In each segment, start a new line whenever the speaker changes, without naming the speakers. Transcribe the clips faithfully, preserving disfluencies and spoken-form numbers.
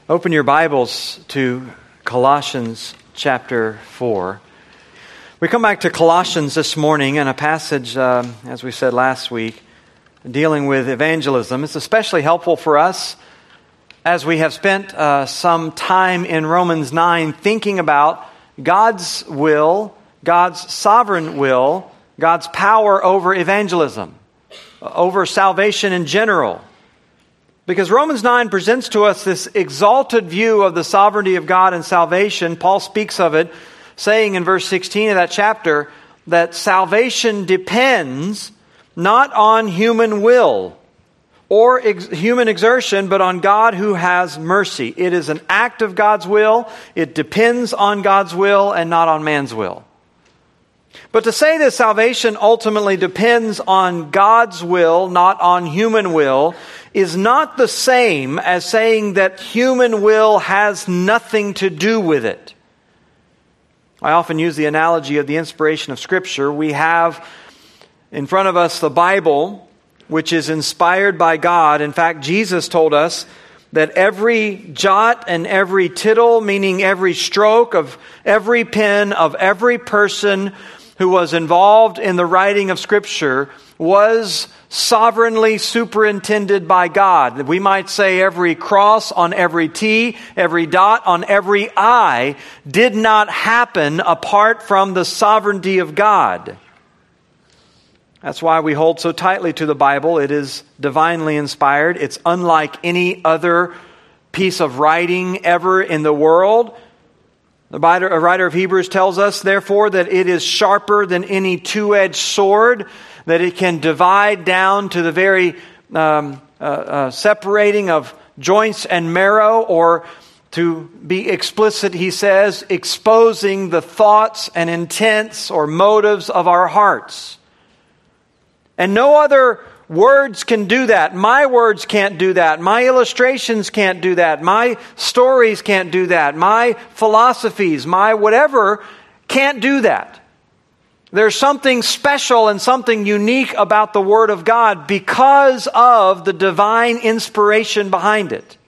Open your Bibles to Colossians chapter four. We come back to Colossians this morning and a passage, uh, as we said last week, dealing with evangelism. It's especially helpful for us as we have spent uh, some time in Romans nine thinking about God's will, God's sovereign will, God's power over evangelism, over salvation in general. Because Romans nine presents to us this exalted view of the sovereignty of God and salvation. Paul speaks of it, saying in verse sixteen of that chapter that salvation depends not on human will or ex- human exertion, but on God who has mercy. It is an act of God's will. It depends on God's will and not on man's will. But to say that salvation ultimately depends on God's will, not on human will, is not the same as saying that human will has nothing to do with it. I often use the analogy of the inspiration of Scripture. We have in front of us the Bible, which is inspired by God. In fact, Jesus told us that every jot and every tittle, meaning every stroke of every pen of every person who was involved in the writing of Scripture, was sovereignly superintended by God. We might say every cross on every T, every dot on every I did not happen apart from the sovereignty of God. That's why we hold so tightly to the Bible. It is divinely inspired. It's unlike any other piece of writing ever in the world. The writer, a writer of Hebrews tells us, therefore, that it is sharper than any two-edged sword, that it can divide down to the very um, uh, uh, separating of joints and marrow, or to be explicit, he says, exposing the thoughts and intents or motives of our hearts. And no other words can do that. My words can't do that. My illustrations can't do that. My stories can't do that. My philosophies, my whatever can't do that. There's something special and something unique about the Word of God because of the divine inspiration behind it.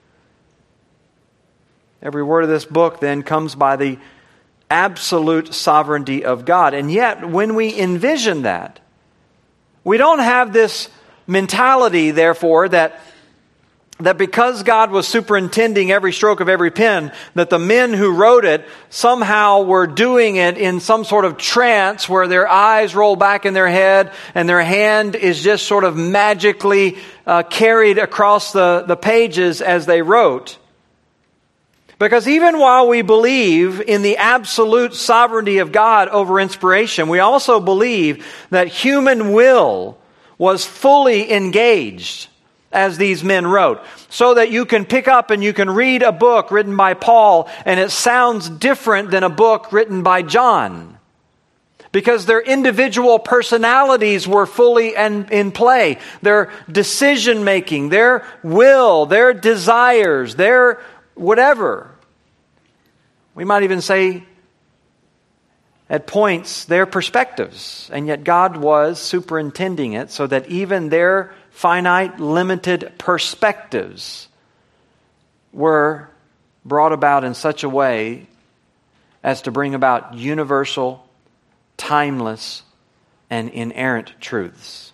Every word of this book then comes by the absolute sovereignty of God. And yet, when we envision that, we don't have this mentality, therefore, that that because God was superintending every stroke of every pen, that the men who wrote it somehow were doing it in some sort of trance where their eyes roll back in their head and their hand is just sort of magically uh, carried across the, the pages as they wrote. Because even while we believe in the absolute sovereignty of God over inspiration, we also believe that human will was fully engaged as these men wrote. So that you can pick up and you can read a book written by Paul and it sounds different than a book written by John. Because their individual personalities were fully in, in play. Their decision making, their will, their desires, their whatever. We might even say at points their perspectives. And yet God was superintending it so that even their finite, limited perspectives were brought about in such a way as to bring about universal, timeless, and inerrant truths.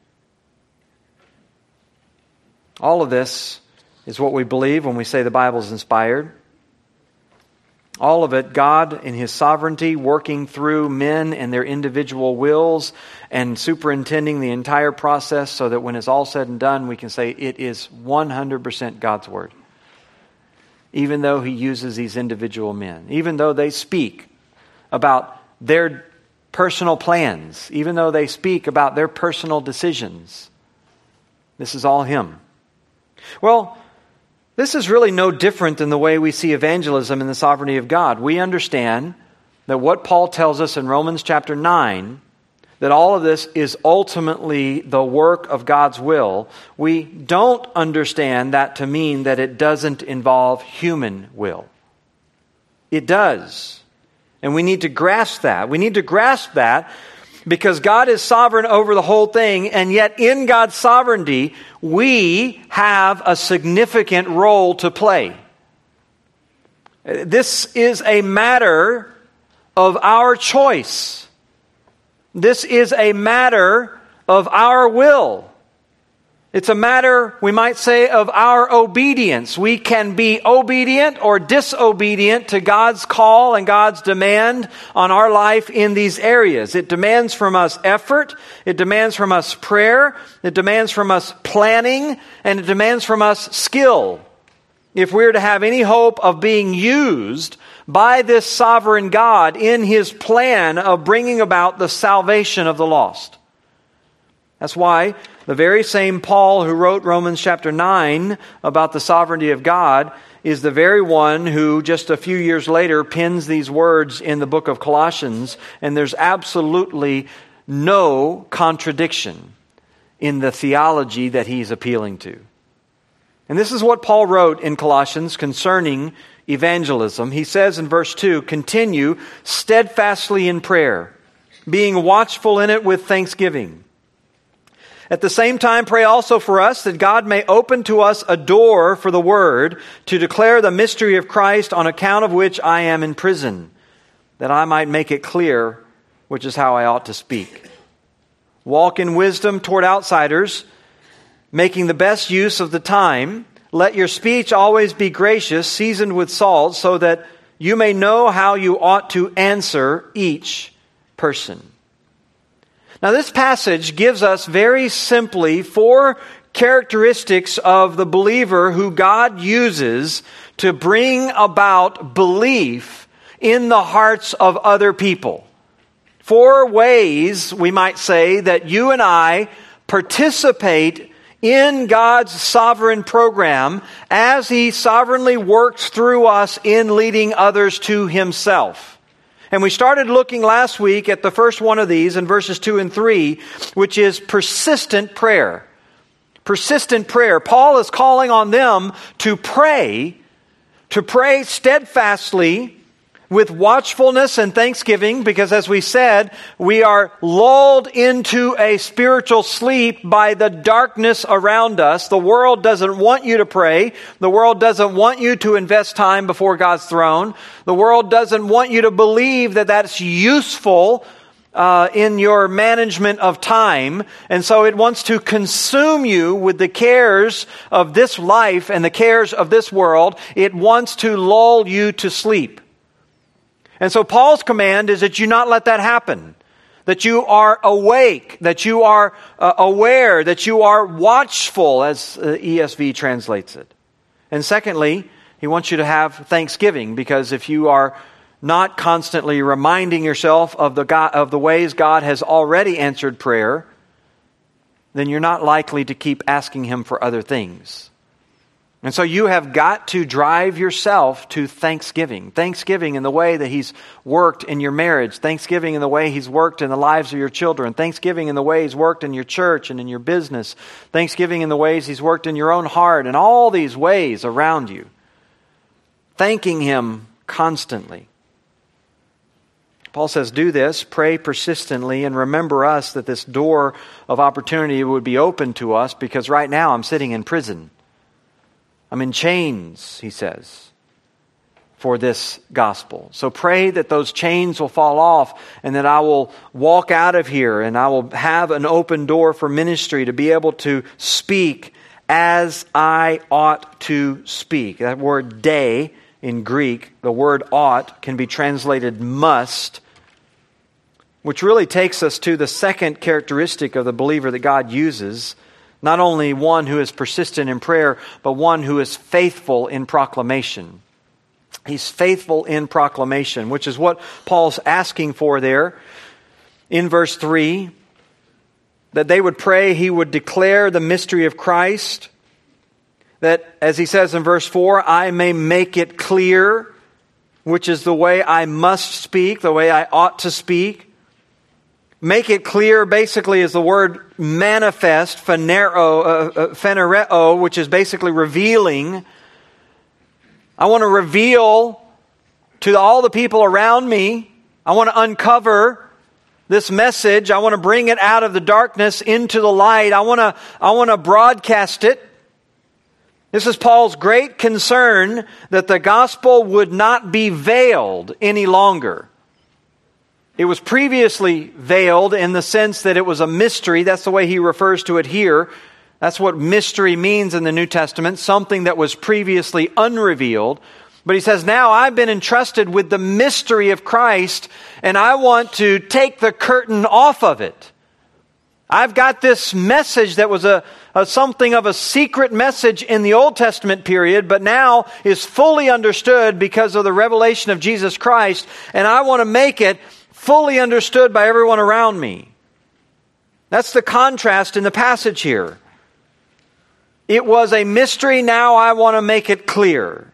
All of this is what we believe when we say the Bible is inspired. All of it, God in His sovereignty working through men and their individual wills and superintending the entire process so that when it's all said and done, we can say it is one hundred percent God's Word. Even though He uses these individual men, even though they speak about their personal plans, even though they speak about their personal decisions, this is all Him. Well, this is really no different than the way we see evangelism in the sovereignty of God. We understand that what Paul tells us in Romans chapter nine, that all of this is ultimately the work of God's will. We don't understand that to mean that it doesn't involve human will. It does. And we need to grasp that. We need to grasp that because God is sovereign over the whole thing, and yet in God's sovereignty, we have a significant role to play. This is a matter of our choice. This is a matter of our will. It's a matter, we might say, of our obedience. We can be obedient or disobedient to God's call and God's demand on our life in these areas. It demands from us effort, it demands from us prayer, it demands from us planning, and it demands from us skill. If we're to have any hope of being used by this sovereign God in His plan of bringing about the salvation of the lost. That's why the very same Paul who wrote Romans chapter nine about the sovereignty of God is the very one who just a few years later pens these words in the book of Colossians, and there's absolutely no contradiction in the theology that he's appealing to. And this is what Paul wrote in Colossians concerning evangelism. He says in verse two, "Continue steadfastly in prayer, being watchful in it with thanksgiving. At the same time, pray also for us that God may open to us a door for the word to declare the mystery of Christ, on account of which I am in prison, that I might make it clear which is how I ought to speak. Walk in wisdom toward outsiders, making the best use of the time. Let your speech always be gracious, seasoned with salt, so that you may know how you ought to answer each person." Now, this passage gives us very simply four characteristics of the believer who God uses to bring about belief in the hearts of other people. Four ways, we might say, that you and I participate in God's sovereign program as He sovereignly works through us in leading others to Himself. And we started looking last week at the first one of these in verses two and three, which is persistent prayer. Persistent prayer. Paul is calling on them to pray, to pray steadfastly with watchfulness and thanksgiving, because as we said, we are lulled into a spiritual sleep by the darkness around us. The world doesn't want you to pray. The world doesn't want you to invest time before God's throne. The world doesn't want you to believe that that's useful uh, in your management of time. And so it wants to consume you with the cares of this life and the cares of this world. It wants to lull you to sleep. And so Paul's command is that you not let that happen. That you are awake, that you are uh, aware, that you are watchful, as uh, E S V translates it. And secondly, he wants you to have thanksgiving, because if you are not constantly reminding yourself of the God, of the ways God has already answered prayer, then you're not likely to keep asking Him for other things. And so you have got to drive yourself to thanksgiving. Thanksgiving in the way that He's worked in your marriage. Thanksgiving in the way He's worked in the lives of your children. Thanksgiving in the way He's worked in your church and in your business. Thanksgiving in the ways He's worked in your own heart, and all these ways around you. Thanking Him constantly. Paul says, do this, pray persistently, and remember us that this door of opportunity would be open to us, because right now I'm sitting in prison. I'm in chains, he says, for this gospel. So pray that those chains will fall off, and that I will walk out of here, and I will have an open door for ministry to be able to speak as I ought to speak. That word "de" in Greek, the word "ought," can be translated "must," which really takes us to the second characteristic of the believer that God uses. Not only one who is persistent in prayer, but one who is faithful in proclamation. He's faithful in proclamation, which is what Paul's asking for there in verse three. That they would pray he would declare the mystery of Christ. That, as he says in verse four, I may make it clear, which is the way I must speak, the way I ought to speak. Make it clear basically is the word manifest, phanero, uh, phanereo, which is basically revealing. I want to reveal to all the people around me. I want to uncover this message. I want to bring it out of the darkness into the light. I want to, I want to broadcast it. This is Paul's great concern that the gospel would not be veiled any longer. It was previously veiled in the sense that it was a mystery. That's the way he refers to it here. That's what mystery means in the New Testament, something that was previously unrevealed. But he says, now I've been entrusted with the mystery of Christ, and I want to take the curtain off of it. I've got this message that was a, a something of a secret message in the Old Testament period, but now is fully understood because of the revelation of Jesus Christ, and I want to make it fully understood by everyone around me. That's the contrast in the passage here. It was a mystery, now I want to make it clear.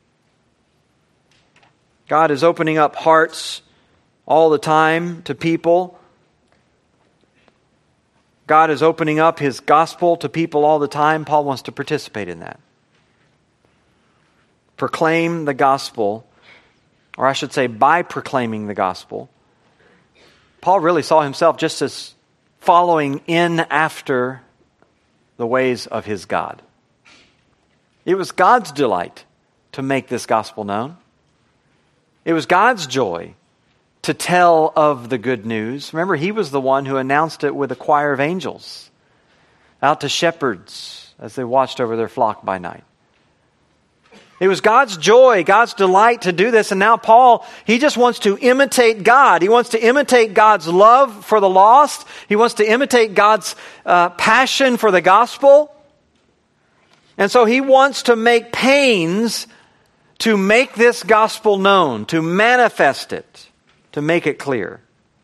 God is opening up hearts all the time to people. God is opening up His gospel to people all the time. Paul wants to participate in that. Proclaim the gospel, or I should say by proclaiming the gospel. Paul really saw himself just as following in after the ways of his God. It was God's delight to make this gospel known. It was God's joy to tell of the good news. Remember, He was the one who announced it with a choir of angels out to shepherds as they watched over their flock by night. It was God's joy, God's delight to do this. And now Paul, he just wants to imitate God. He wants to imitate God's love for the lost. He wants to imitate God's uh, passion for the gospel. And so he wants to make pains to make this gospel known, to manifest it, to make it clear.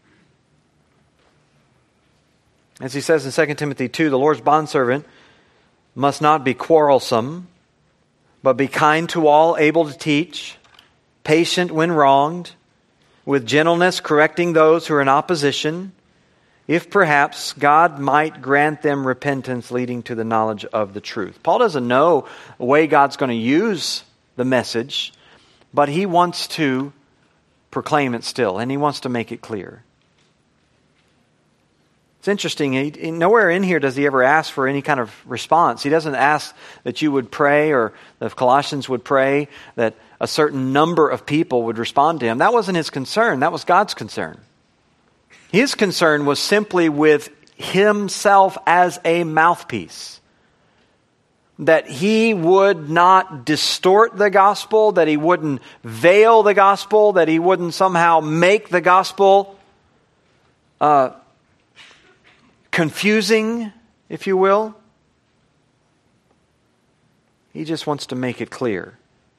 As he says in Second Timothy two, the Lord's bondservant must not be quarrelsome, but be kind to all, able to teach, patient when wronged, with gentleness correcting those who are in opposition, if perhaps God might grant them repentance leading to the knowledge of the truth. Paul doesn't know the way God's going to use the message, but he wants to proclaim it still, and he wants to make it clear. It's interesting, he, nowhere in here does he ever ask for any kind of response. He doesn't ask that you would pray, or the Colossians would pray, that a certain number of people would respond to him. That wasn't his concern. That was God's concern. His concern was simply with himself as a mouthpiece. That he would not distort the gospel, that he wouldn't veil the gospel, that he wouldn't somehow make the gospel uh, confusing, if you will. He just wants to make it clear.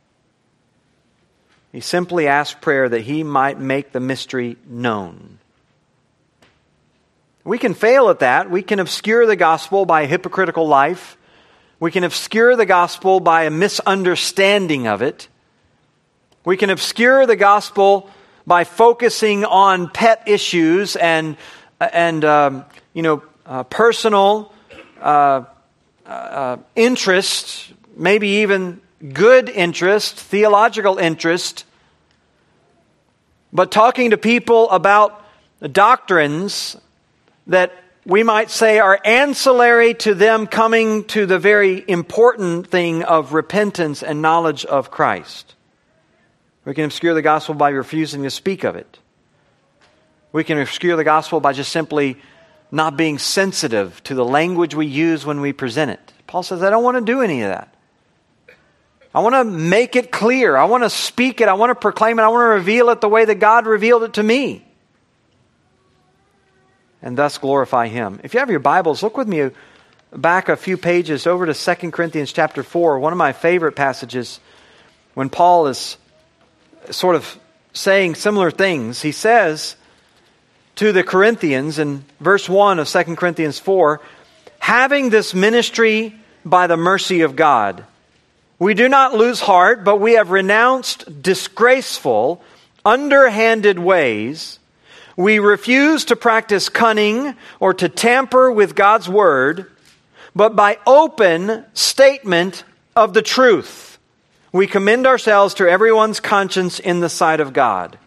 He simply asked prayer that he might make the mystery known. We can fail at that. We can obscure the gospel by a hypocritical life. We can obscure the gospel by a misunderstanding of it. We can obscure the gospel by focusing on pet issues and and um, you know uh, personal uh, uh, interest, maybe even good interest, theological interest. But talking to people about doctrines that we might say are ancillary to them coming to the very important thing of repentance and knowledge of Christ. We can obscure the gospel by refusing to speak of it. We can obscure the gospel by just simply not being sensitive to the language we use when we present it. Paul says, I don't want to do any of that. I want to make it clear. I want to speak it. I want to proclaim it. I want to reveal it the way that God revealed it to me. And thus glorify Him. If you have your Bibles, look with me back a few pages over to Second Corinthians chapter four, one of my favorite passages when Paul is sort of saying similar things. He says to the Corinthians in verse one of Second Corinthians four, having this ministry by the mercy of God, we do not lose heart, but we have renounced disgraceful, underhanded ways. We refuse to practice cunning or to tamper with God's word, but by open statement of the truth, we commend ourselves to everyone's conscience in the sight of God.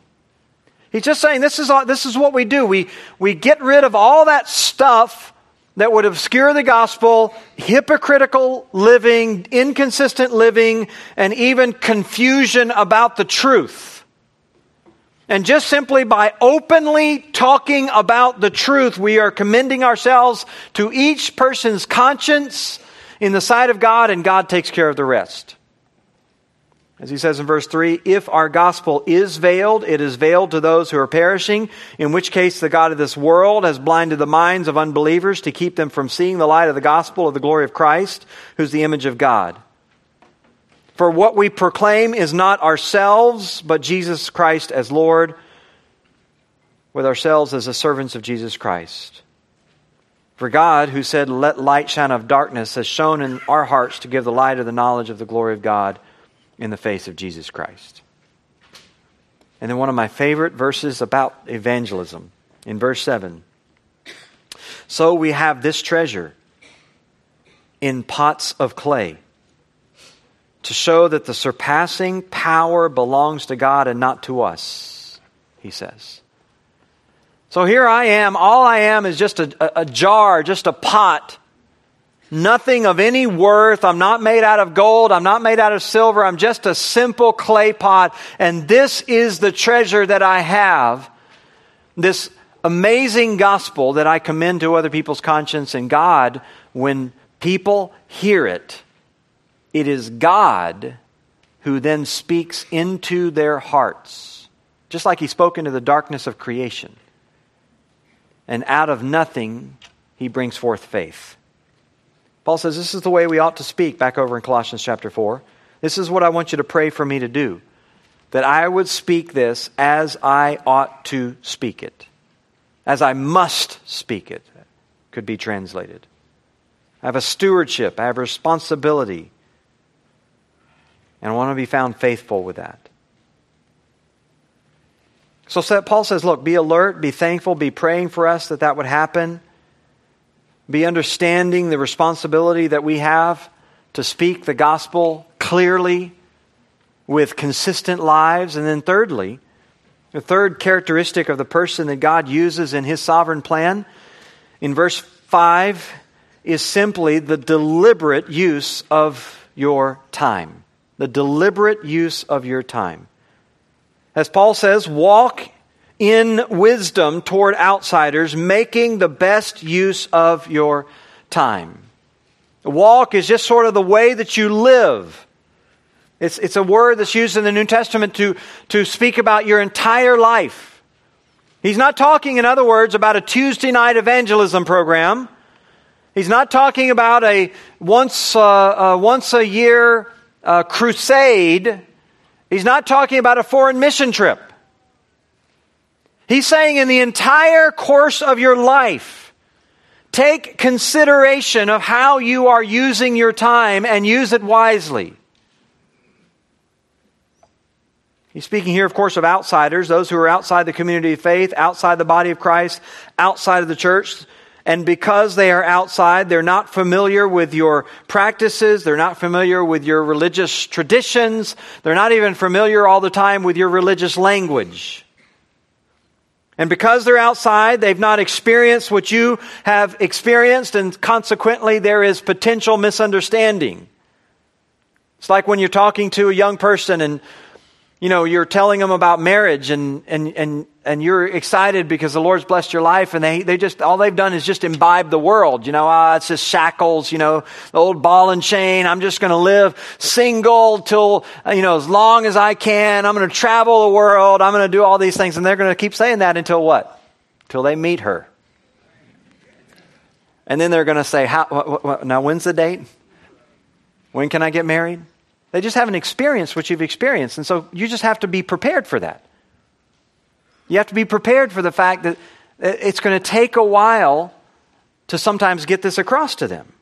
He's just saying this is all, this is what we do. We, we get rid of all that stuff that would obscure the gospel, hypocritical living, inconsistent living, and even confusion about the truth. And just simply by openly talking about the truth, we are commending ourselves to each person's conscience in the sight of God, and God takes care of the rest. As he says in verse three, if our gospel is veiled, it is veiled to those who are perishing, in which case the God of this world has blinded the minds of unbelievers to keep them from seeing the light of the gospel of the glory of Christ, who's the image of God. For what we proclaim is not ourselves, but Jesus Christ as Lord, with ourselves as the servants of Jesus Christ. For God, who said, let light shine out of darkness, has shone in our hearts to give the light of the knowledge of the glory of God in the face of Jesus Christ. And then one of my favorite verses about evangelism, in verse seven. So we have this treasure in pots of clay, to show that the surpassing power belongs to God and not to us, he says. So here I am, all I am is just a, a, a jar, just a pot. Nothing of any worth. I'm not made out of gold. I'm not made out of silver. I'm just a simple clay pot. And this is the treasure that I have. This amazing gospel that I commend to other people's conscience. And God, when people hear it, it is God who then speaks into their hearts. Just like He spoke into the darkness of creation. And out of nothing, He brings forth faith. Paul says this is the way we ought to speak back over in Colossians chapter four. This is what I want you to pray for me to do. That I would speak this as I ought to speak it. As I must speak it, could be translated. I have a stewardship. I have a responsibility. And I want to be found faithful with that. So Paul says, look, be alert, be thankful, be praying for us that that would happen. Be understanding the responsibility that we have to speak the gospel clearly with consistent lives. And then thirdly, the third characteristic of the person that God uses in His sovereign plan in verse five is simply the deliberate use of your time. The deliberate use of your time. As Paul says, walk in wisdom toward outsiders, making the best use of your time. Walk is just sort of the way that you live. It's, it's a word that's used in the New Testament to, to speak about your entire life. He's not talking, in other words, about a Tuesday night evangelism program. He's not talking about a once, uh, uh, once a year uh, crusade. He's not talking about a foreign mission trip. He's saying in the entire course of your life, take consideration of how you are using your time and use it wisely. He's speaking here, of course, of outsiders, those who are outside the community of faith, outside the body of Christ, outside of the church. And because they are outside, they're not familiar with your practices. They're not familiar with your religious traditions. They're not even familiar all the time with your religious language. And because they're outside, they've not experienced what you have experienced, and consequently there is potential misunderstanding. It's like when you're talking to a young person and you know, you're telling them about marriage and, and, and, and you're excited because the Lord's blessed your life, and they, they just, all they've done is just imbibe the world. You know, ah, it's just shackles, you know, the old ball and chain. I'm just going to live single till, you know, as long as I can. I'm going to travel the world. I'm going to do all these things. And they're going to keep saying that until what? Till they meet her. And then they're going to say, "How? What, what, now when's the date? When can I get married?" They just haven't experienced what you've experienced. And so you just have to be prepared for that. You have to be prepared for the fact that it's going to take a while to sometimes get this across to them.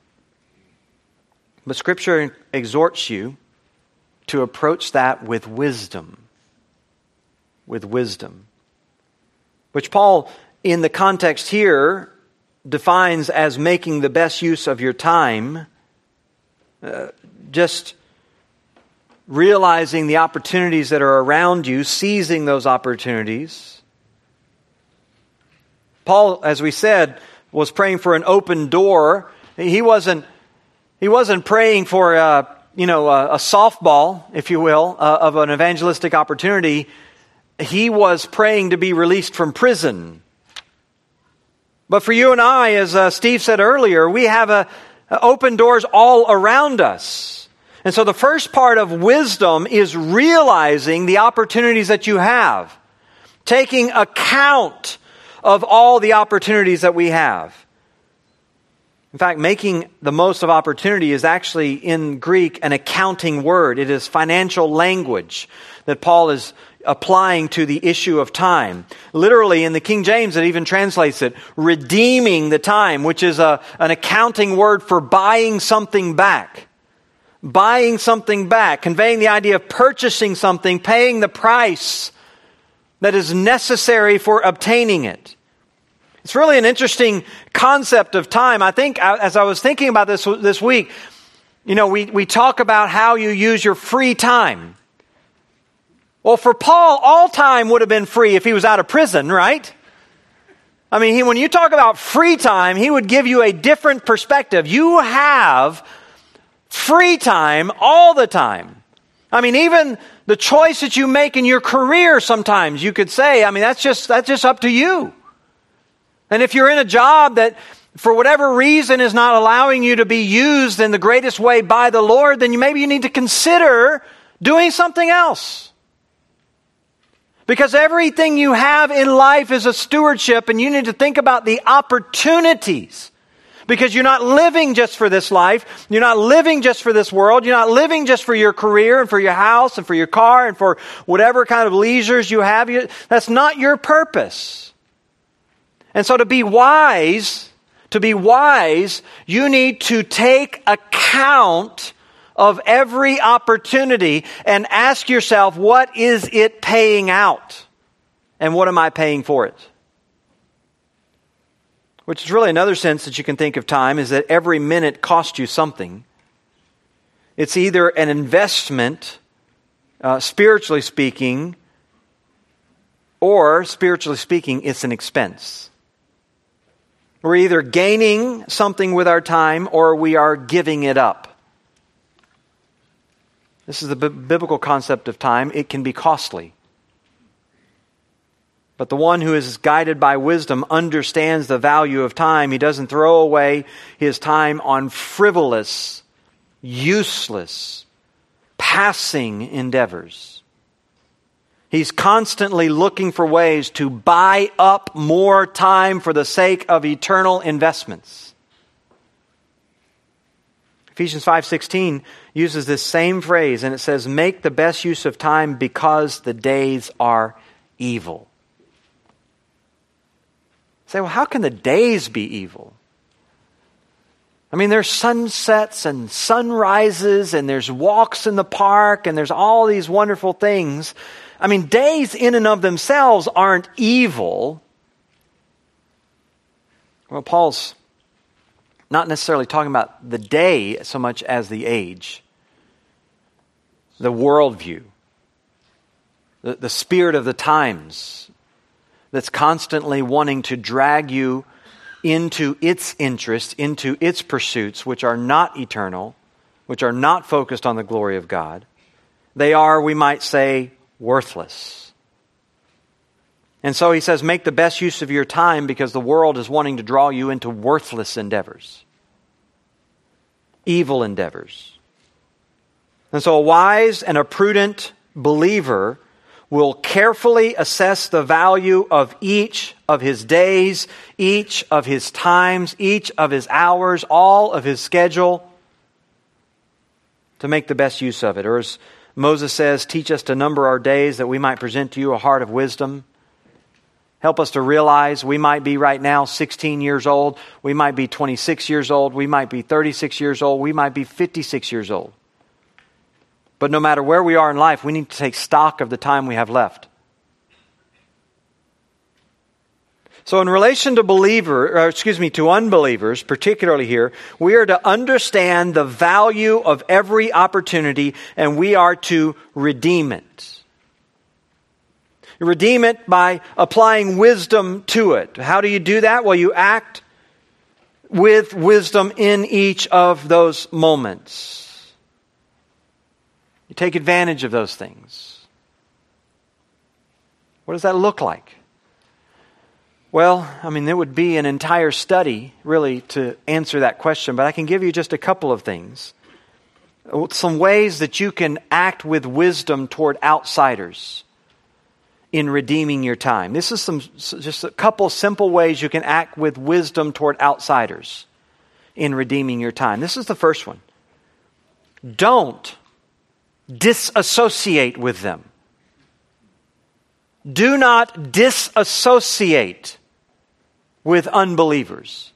But Scripture exhorts you to approach that with wisdom. With wisdom. Which Paul, in the context here, defines as making the best use of your time. Uh, just realizing the opportunities that are around you, seizing those opportunities. Paul, as we said, was praying for an open door, he wasn't he wasn't praying for a, you know, a, a softball, if you will, uh, of an evangelistic opportunity. He was praying to be released from prison. But for you and I, as uh, Steve said earlier, we have a, a open doors all around us. And so the first part of wisdom is realizing the opportunities that you have, taking account of all the opportunities that we have. In fact, making the most of opportunity is actually in Greek an accounting word. It is financial language that Paul is applying to the issue of time. Literally, in the King James, it even translates it, redeeming the time, which is a, an accounting word for buying something back. Buying something back, conveying the idea of purchasing something, paying the price that is necessary for obtaining it. It's really an interesting concept of time. I think as I was thinking about this this week, you know, we, we talk about how you use your free time. Well, for Paul, all time would have been free if he was out of prison, right? I mean, he, when you talk about free time, he would give you a different perspective. You have free time all the time. I mean, even the choice that you make in your career sometimes, you could say, I mean, that's just that's just up to you. And if you're in a job that, for whatever reason, is not allowing you to be used in the greatest way by the Lord, then you, maybe you need to consider doing something else. Because everything you have in life is a stewardship, and you need to think about the opportunities. Because you're not living just for this life. You're not living just for this world. You're not living just for your career and for your house and for your car and for whatever kind of leisures you have. That's not your purpose. And so to be wise, to be wise, you need to take account of every opportunity and ask yourself, what is it paying out? And what am I paying for it? Which is really another sense that you can think of time, is that every minute costs you something. It's either an investment, uh, spiritually speaking, or spiritually speaking, it's an expense. We're either gaining something with our time or we are giving it up. This is the b- biblical concept of time. It can be costly. But the one who is guided by wisdom understands the value of time. He doesn't throw away his time on frivolous, useless, passing endeavors. He's constantly looking for ways to buy up more time for the sake of eternal investments. Ephesians five sixteen uses this same phrase, and it says, make the best use of time because the days are evil. You say, well, how can the days be evil? I mean, there's sunsets and sunrises, and there's walks in the park, and there's all these wonderful things. I mean, days in and of themselves aren't evil. Well, Paul's not necessarily talking about the day so much as the age, the worldview, the, the spirit of the times that's constantly wanting to drag you into its interests, into its pursuits, which are not eternal, which are not focused on the glory of God. They are, we might say, worthless. And so he says, make the best use of your time because the world is wanting to draw you into worthless endeavors, evil endeavors. And so a wise and a prudent believer will carefully assess the value of each of his days, each of his times, each of his hours, all of his schedule, to make the best use of it. Or as Moses says, teach us to number our days that we might present to you a heart of wisdom. Help us to realize we might be right now sixteen years old, we might be twenty-six years old, we might be thirty-six years old, we might be fifty-six years old. But no matter where we are in life, we need to take stock of the time we have left. So in relation to believer, or excuse me, to unbelievers, particularly here, we are to understand the value of every opportunity, and we are to redeem it. Redeem it by applying wisdom to it. How do you do that? Well, you act with wisdom in each of those moments. You take advantage of those things. What does that look like? Well, I mean, there would be an entire study, really, to answer that question, but I can give you just a couple of things. Some ways that you can act with wisdom toward outsiders in redeeming your time. This is some just a couple simple ways you can act with wisdom toward outsiders in redeeming your time. This is the first one. Don't disassociate with them. Do not disassociate with unbelievers.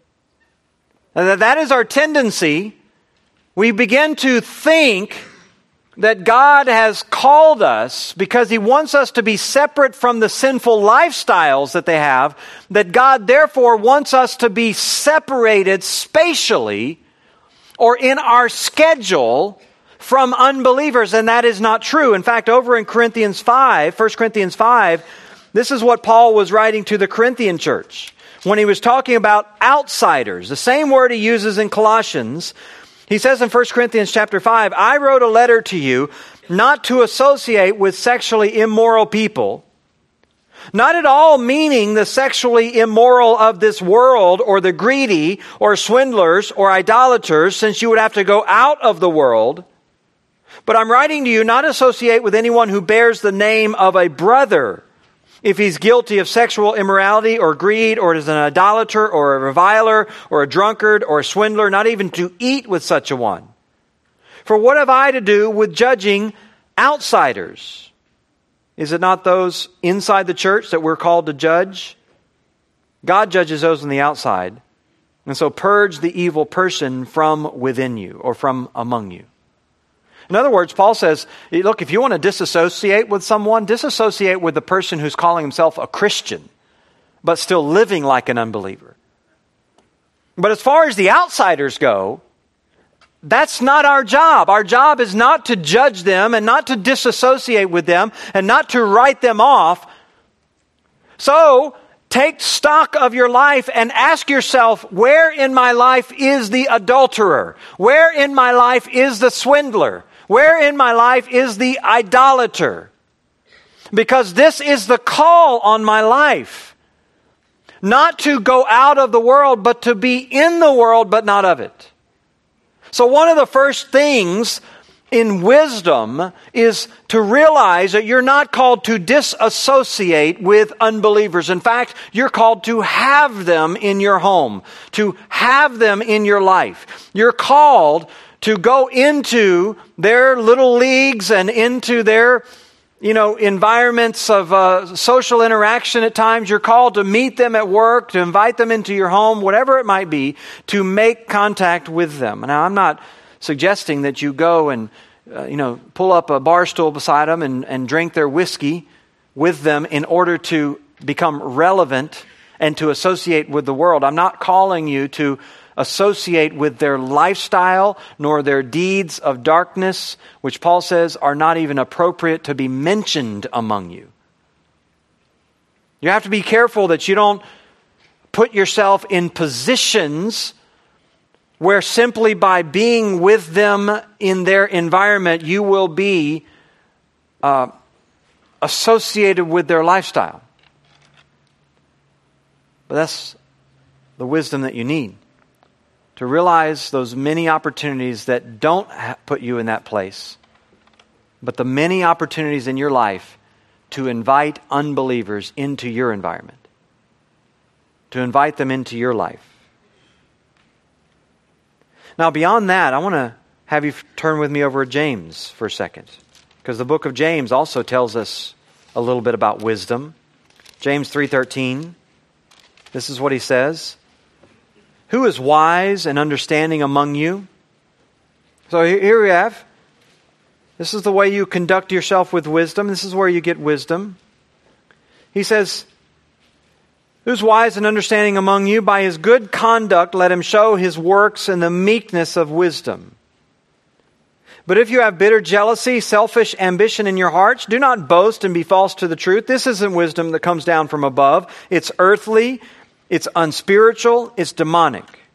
Now, that is our tendency. We begin to think that God has called us because He wants us to be separate from the sinful lifestyles that they have, that God therefore wants us to be separated spatially or in our schedule from unbelievers, and that is not true. In fact, over in Corinthians five, First Corinthians five, this is what Paul was writing to the Corinthian church when he was talking about outsiders. The same word he uses in Colossians. He says in First Corinthians chapter five, I wrote a letter to you not to associate with sexually immoral people, not at all meaning the sexually immoral of this world or the greedy or swindlers or idolaters, since you would have to go out of the world. But I'm writing to you not to associate with anyone who bears the name of a brother, if he's guilty of sexual immorality or greed or is an idolater or a reviler or a drunkard or a swindler, not even to eat with such a one. For what have I to do with judging outsiders? Is it not those inside the church that we're called to judge? God judges those on the outside. And so purge the evil person from within you or from among you. In other words, Paul says, look, if you want to disassociate with someone, disassociate with the person who's calling himself a Christian, but still living like an unbeliever. But as far as the outsiders go, that's not our job. Our job is not to judge them and not to disassociate with them and not to write them off. So, take stock of your life and ask yourself, where in my life is the adulterer? Where in my life is the swindler? Where in my life is the idolater? Because this is the call on my life. Not to go out of the world, but to be in the world, but not of it. So one of the first things in wisdom is to realize that you're not called to disassociate with unbelievers. In fact, you're called to have them in your home, to have them in your life. You're called to go into their little leagues and into their, you know, environments of uh, social interaction at times. You're called to meet them at work, to invite them into your home, whatever it might be, to make contact with them. Now, I'm not suggesting that you go and, uh, you know, pull up a bar stool beside them and, and drink their whiskey with them in order to become relevant and to associate with the world. I'm not calling you to associate with their lifestyle nor their deeds of darkness, which Paul says are not even appropriate to be mentioned among you. You have to be careful that you don't put yourself in positions where simply by being with them in their environment, you will be uh, associated with their lifestyle. But that's the wisdom that you need. To realize those many opportunities that don't put you in that place, but the many opportunities in your life to invite unbelievers into your environment, to invite them into your life. Now, beyond that, I want to have you turn with me over to James for a second, because the book of James also tells us a little bit about wisdom. James three thirteen, this is what he says. Who is wise and understanding among you? So here we have. This is the way you conduct yourself with wisdom. This is where you get wisdom. He says, who's wise and understanding among you? By his good conduct, let him show his works in the meekness of wisdom. But if you have bitter jealousy, selfish ambition in your hearts, do not boast and be false to the truth. This isn't wisdom that comes down from above. It's earthly. It's unspiritual, it's demonic.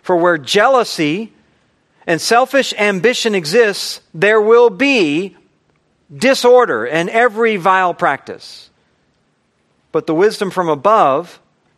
For where jealousy and selfish ambition exists, there will be disorder and every vile practice. But the wisdom from above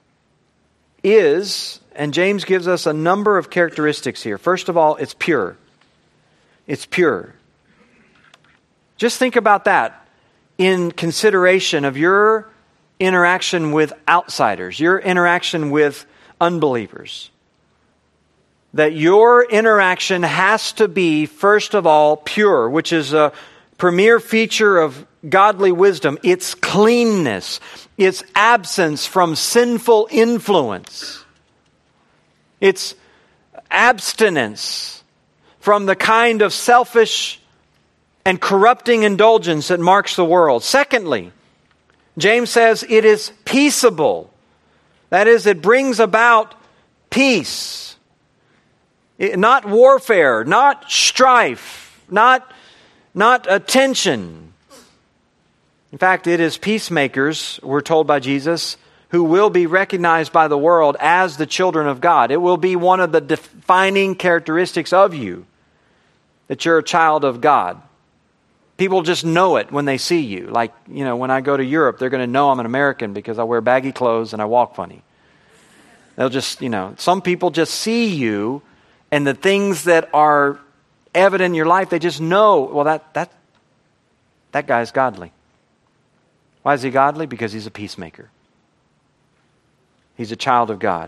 is, and James gives us a number of characteristics here. First of all, it's pure. It's pure. Just think about that in consideration of your interaction with outsiders, your interaction with unbelievers. That your interaction has to be, first of all, pure, which is a premier feature of godly wisdom. It's cleanness. It's absence from sinful influence. It's abstinence from the kind of selfish and corrupting indulgence that marks the world. Secondly, James says it is peaceable. That is, it brings about peace. It, not warfare, not strife, not, not a tension. In fact, it is peacemakers, we're told by Jesus, who will be recognized by the world as the children of God. It will be one of the defining characteristics of you that you're a child of God. People just know it when they see you. Like, you know, when I go to Europe, they're going to know I'm an American because I wear baggy clothes and I walk funny. They'll just, you know, some people just see you and the things that are evident in your life, they just know, well, that that that guy's godly. Why is he godly? Because he's a peacemaker. He's a child of God.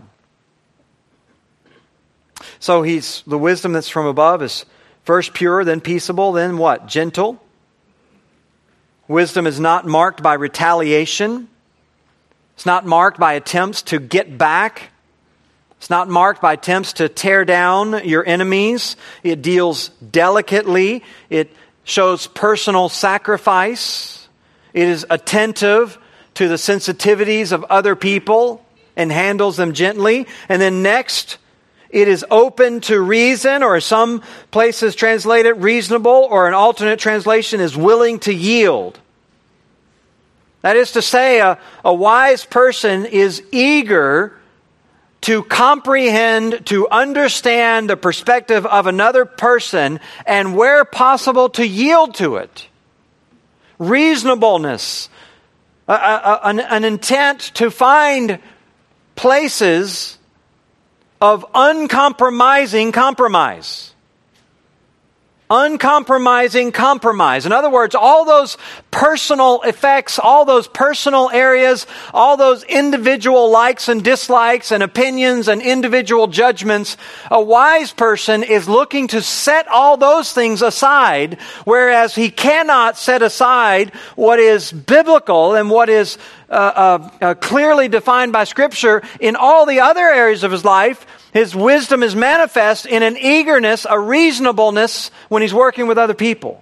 So he's the wisdom that's from above is first pure, then peaceable, then what? Gentle. Wisdom is not marked by retaliation. It's not marked by attempts to get back. It's not marked by attempts to tear down your enemies. It deals delicately. It shows personal sacrifice. It is attentive to the sensitivities of other people and handles them gently. And then next, it is open to reason, or some places translate it reasonable, or an alternate translation is willing to yield. That is to say, a, a wise person is eager to comprehend, to understand the perspective of another person, and where possible to yield to it. Reasonableness, a, a, an, an intent to find places of uncompromising compromise. Uncompromising compromise. In other words, all those personal effects, all those personal areas, all those individual likes and dislikes and opinions and individual judgments, a wise person is looking to set all those things aside, whereas he cannot set aside what is biblical and what is uh, uh, uh, clearly defined by Scripture in all the other areas of his life. His wisdom is manifest in an eagerness, a reasonableness when he's working with other people.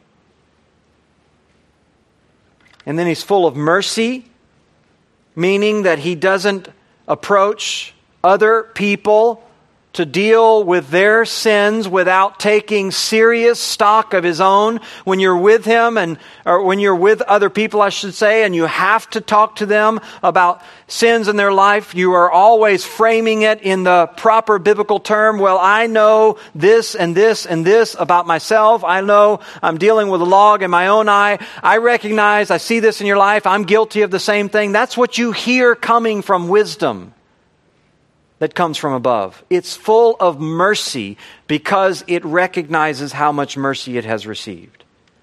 And then he's full of mercy, meaning that he doesn't approach other people to deal with their sins without taking serious stock of his own. When you're with him, and or when you're with other people, I should say, and you have to talk to them about sins in their life, you are always framing it in the proper biblical term. Well, I know this and this and this about myself. I know I'm dealing with a log in my own eye. I recognize, I see this in your life. I'm guilty of the same thing. That's what you hear coming from wisdom that comes from above. It's full of mercy because it recognizes how much mercy it has received.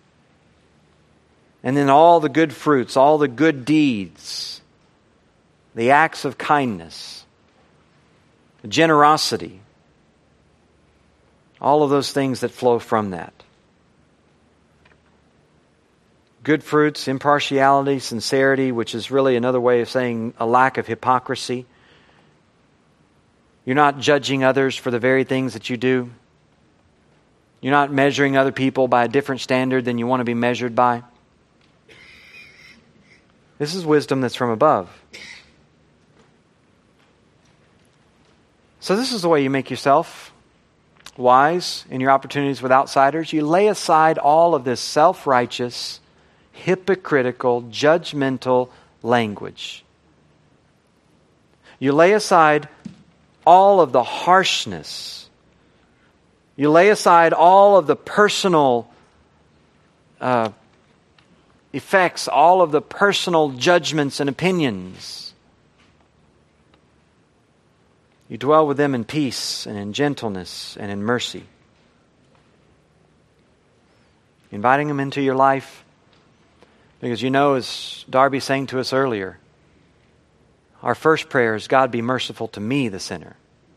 And then all the good fruits, all the good deeds, the acts of kindness, generosity, all of those things that flow from that. Good fruits, impartiality, sincerity, which is really another way of saying a lack of hypocrisy. You're not judging others for the very things that you do. You're not measuring other people by a different standard than you want to be measured by. This is wisdom that's from above. So this is the way you make yourself wise in your opportunities with outsiders. You lay aside all of this self-righteous, hypocritical, judgmental language. You lay aside all of the harshness You lay aside all of the personal uh, effects, all of the personal judgments and opinions. You dwell with them in peace and in gentleness and in mercy. Inviting them into your life because you know, as Darby sang to us earlier, our first prayer is, God, be merciful to me, the sinner,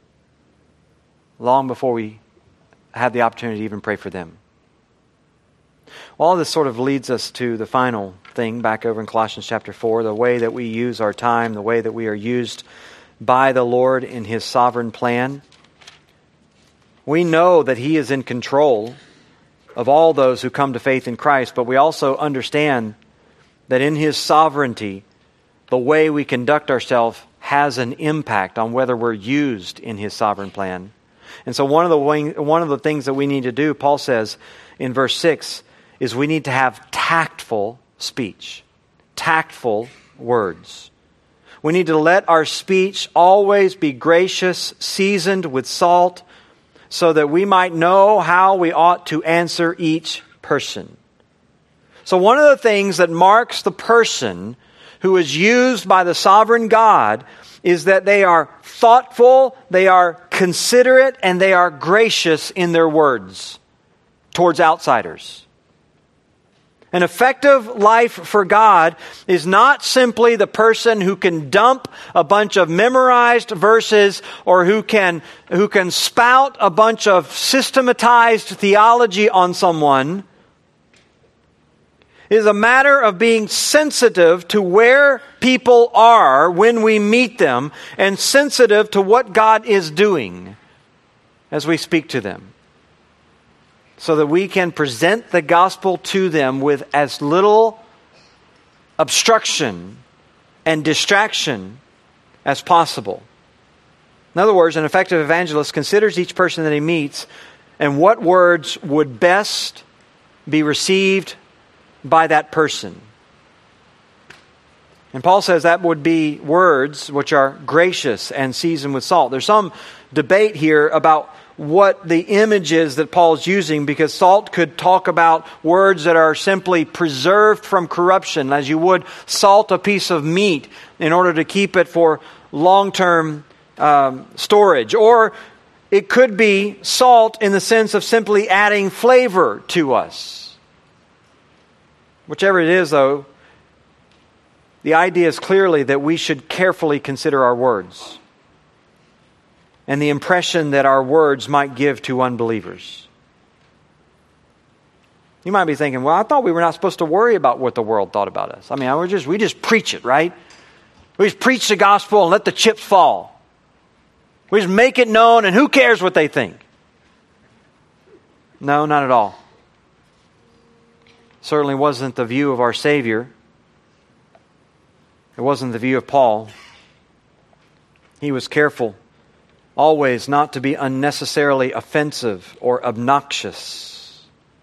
long before we have the opportunity to even pray for them. All this sort of leads us to the final thing back over in Colossians chapter four, the way that we use our time, the way that we are used by the Lord in His sovereign plan. We know that He is in control of all those who come to faith in Christ, but we also understand that in His sovereignty, the way we conduct ourselves has an impact on whether we're used in His sovereign plan. And so one of the way, one of the things that we need to do, Paul says in verse six, is we need to have tactful speech, tactful words. We need to let our speech always be gracious, seasoned with salt, so that we might know how we ought to answer each person. So one of the things that marks the person who is used by the sovereign God is that they are thoughtful, they are considerate, and they are gracious in their words towards outsiders. An effective life for God is not simply the person who can dump a bunch of memorized verses or who can, who can spout a bunch of systematized theology on someone. It is a matter of being sensitive to where people are when we meet them and sensitive to what God is doing as we speak to them, so that we can present the gospel to them with as little obstruction and distraction as possible. In other words, an effective evangelist considers each person that he meets and what words would best be received by that person. And Paul says that would be words which are gracious and seasoned with salt. There's some debate here about what the image is that Paul's using, because salt could talk about words that are simply preserved from corruption, as you would salt a piece of meat in order to keep it for long-term um, storage. Or it could be salt in the sense of simply adding flavor to us. Whichever it is, though, the idea is clearly that we should carefully consider our words and the impression that our words might give to unbelievers. You might be thinking, well, I thought we were not supposed to worry about what the world thought about us. I mean, we just, we just preach it, right? We just preach the gospel and let the chips fall. We just make it known, and who cares what they think? No, not at all. Certainly wasn't the view of our Savior. It wasn't the view of Paul. He was careful always not to be unnecessarily offensive or obnoxious.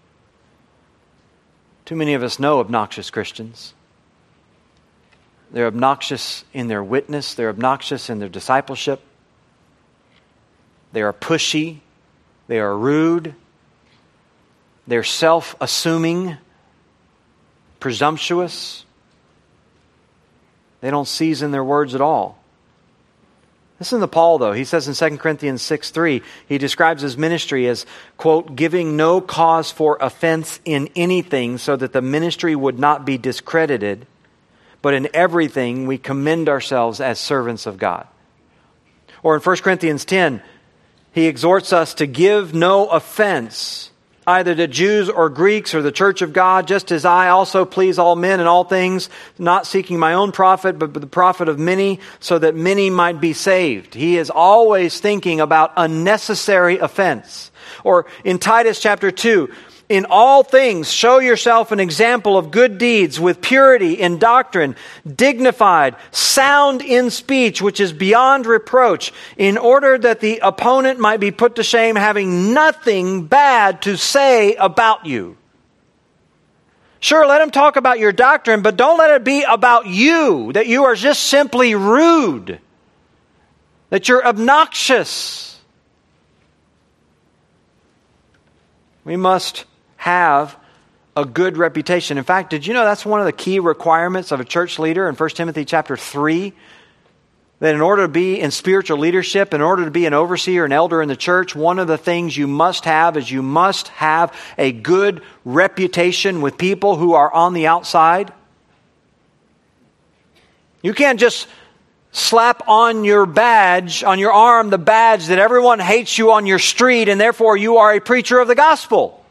Too many of us know obnoxious Christians. They're obnoxious in their witness. They're obnoxious in their discipleship. They are pushy. They are rude. They're self-assuming, presumptuous. They don't season their words at all. Listen to Paul, though. He says in Second Corinthians six three, he describes his ministry as, quote, giving no cause for offense in anything, so that the ministry would not be discredited, but in everything we commend ourselves as servants of God. Or in First Corinthians ten, he exhorts us to give no offense either to Jews or Greeks or the church of God, just as I also please all men in all things, not seeking my own profit, but the profit of many, so that many might be saved. He is always thinking about unnecessary offense. Or in Titus chapter two, in all things show yourself an example of good deeds, with purity in doctrine, dignified, sound in speech, which is beyond reproach, in order that the opponent might be put to shame, having nothing bad to say about you. Sure, let him talk about your doctrine, but don't let it be about you, that you are just simply rude, that you're obnoxious. We must have a good reputation. In fact, did you know that's one of the key requirements of a church leader in First Timothy chapter three? That in order to be in spiritual leadership, in order to be an overseer, an elder in the church, one of the things you must have is you must have a good reputation with people who are on the outside. You can't just slap on your badge, on your arm, the badge that everyone hates you on your street and therefore you are a preacher of the gospel.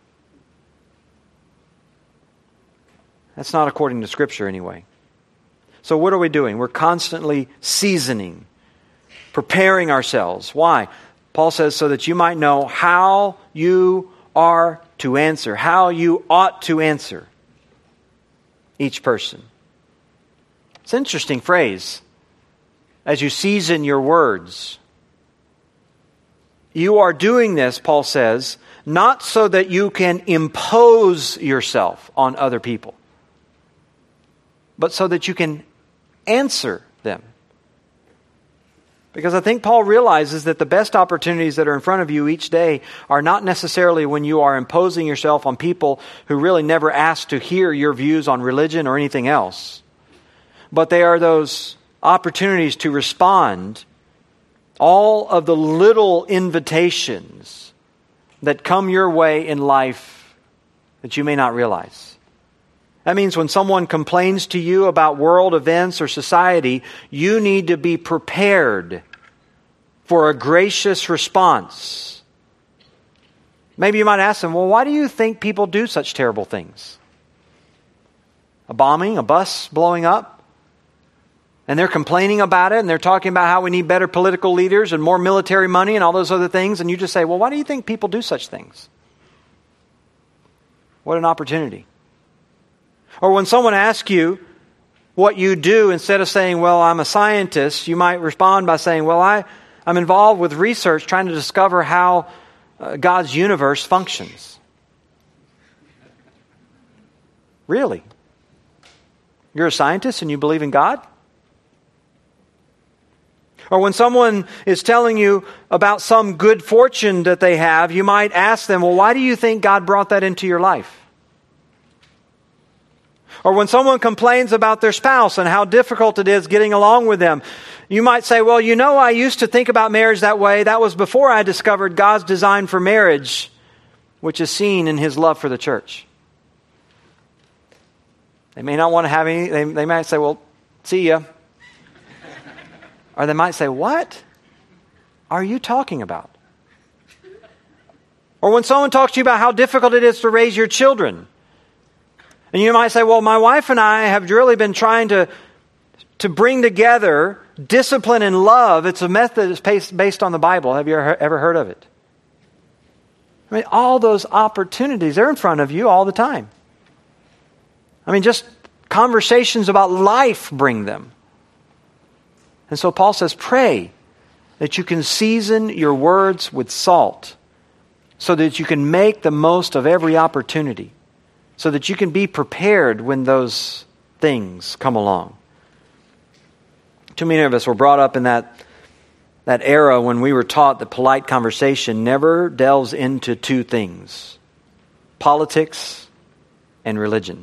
That's not according to Scripture anyway. So what are we doing? We're constantly seasoning, preparing ourselves. Why? Paul says, so that you might know how you are to answer, how you ought to answer each person. It's an interesting phrase. As you season your words. You are doing this, Paul says, not so that you can impose yourself on other people, but so that you can answer them. Because I think Paul realizes that the best opportunities that are in front of you each day are not necessarily when you are imposing yourself on people who really never asked to hear your views on religion or anything else. But they are those opportunities to respond, all of the little invitations that come your way in life that you may not realize. That means when someone complains to you about world events or society, you need to be prepared for a gracious response. Maybe you might ask them, well, why do you think people do such terrible things? A bombing, a bus blowing up? And they're complaining about it, and they're talking about how we need better political leaders and more military money and all those other things, and you just say, well, why do you think people do such things? What an opportunity. Or when someone asks you what you do, instead of saying, well, I'm a scientist, you might respond by saying, well, I, I'm involved with research trying to discover how uh, God's universe functions. Really? You're a scientist and you believe in God? Or when someone is telling you about some good fortune that they have, you might ask them, well, why do you think God brought that into your life? Or when someone complains about their spouse and how difficult it is getting along with them, you might say, well, you know, I used to think about marriage that way. That was before I discovered God's design for marriage, which is seen in His love for the church. They may not want to have any, they, they might say, well, see ya. Or they might say, what are you talking about? Or when someone talks to you about how difficult it is to raise your children, and you might say, well, my wife and I have really been trying to, to bring together discipline and love. It's a method that's based on the Bible. Have you ever heard of it? I mean, all those opportunities, they're in front of you all the time. I mean, just conversations about life bring them. And so Paul says, pray that you can season your words with salt so that you can make the most of every opportunity, so that you can be prepared when those things come along. Too many of us were brought up in that, that era when we were taught that polite conversation never delves into two things: politics and religion.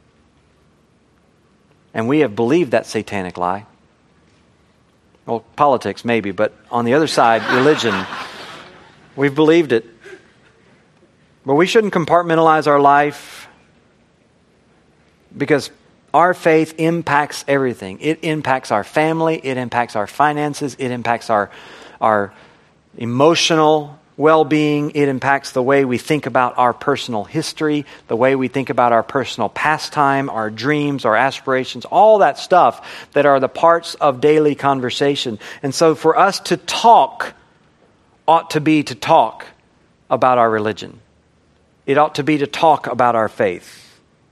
And we have believed that satanic lie. Well, politics maybe, but on the other side, religion, we've believed it. But we shouldn't compartmentalize our life, because our faith impacts everything. It impacts our family, it impacts our finances, it impacts our, our emotional well-being, it impacts the way we think about our personal history, the way we think about our personal pastime, our dreams, our aspirations, all that stuff that are the parts of daily conversation. And so for us to talk ought to be to talk about our religion. It ought to be to talk about our faith.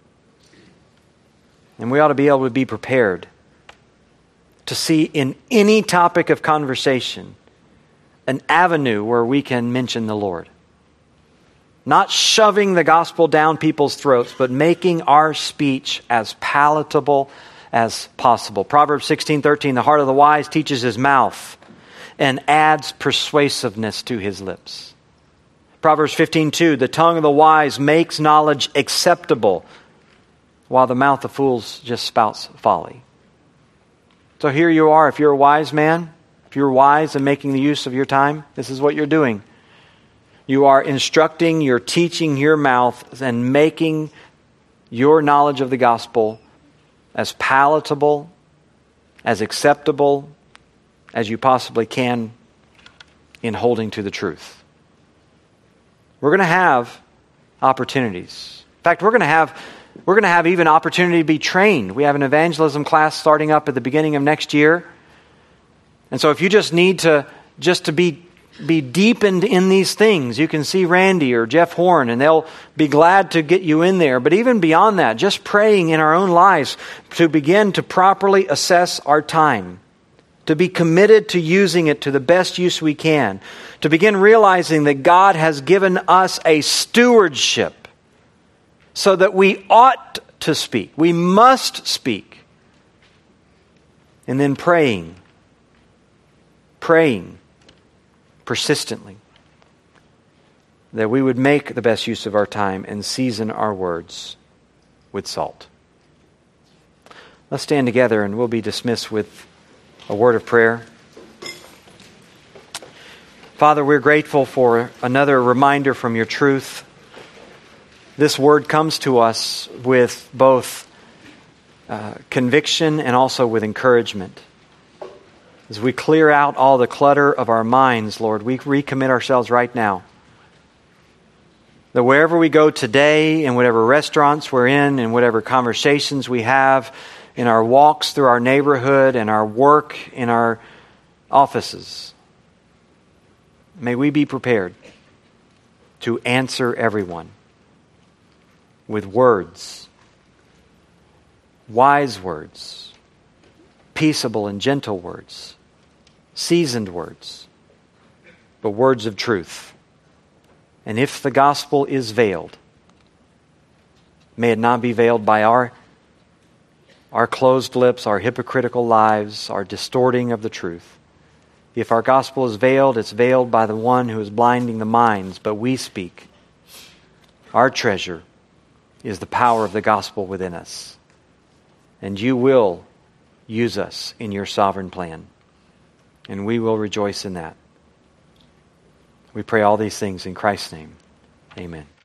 And we ought to be able to be prepared to see in any topic of conversation an avenue where we can mention the Lord. Not shoving the gospel down people's throats, but making our speech as palatable as possible. Proverbs sixteen thirteen, the heart of the wise teaches his mouth and adds persuasiveness to his lips. Proverbs fifteen two, the tongue of the wise makes knowledge acceptable, while the mouth of fools just spouts folly. So here you are, if you're a wise man, if you're wise in making the use of your time, this is what you're doing. You are instructing, you're teaching your mouth and making your knowledge of the gospel as palatable, as acceptable as you possibly can in holding to the truth. We're going to have opportunities. In fact, we're going to have we're going to have even opportunity to be trained. We have an evangelism class starting up at the beginning of next year. And so if you just need to just to be be deepened in these things, you can see Randy or Jeff Horn, and they'll be glad to get you in there. But even beyond that, just praying in our own lives to begin to properly assess our time, to be committed to using it to the best use we can, to begin realizing that God has given us a stewardship so that we ought to speak. We must speak. And then praying, praying persistently that we would make the best use of our time and season our words with salt. Let's stand together and we'll be dismissed with a word of prayer. Father, we're grateful for another reminder from your truth. This word comes to us with both uh, conviction and also with encouragement. As we clear out all the clutter of our minds, Lord, we recommit ourselves right now. That wherever we go today, in whatever restaurants we're in, in whatever conversations we have, in our walks through our neighborhood, in our work, in our offices, may we be prepared to answer everyone with words, wise words, peaceable and gentle words, seasoned words, but words of truth. And if the gospel is veiled, may it not be veiled by our, our closed lips, our hypocritical lives, our distorting of the truth. If our gospel is veiled, it's veiled by the one who is blinding the minds, but we speak. Our treasure is the power of the gospel within us. And you will use us in your sovereign plan. And we will rejoice in that. We pray all these things in Christ's name. Amen.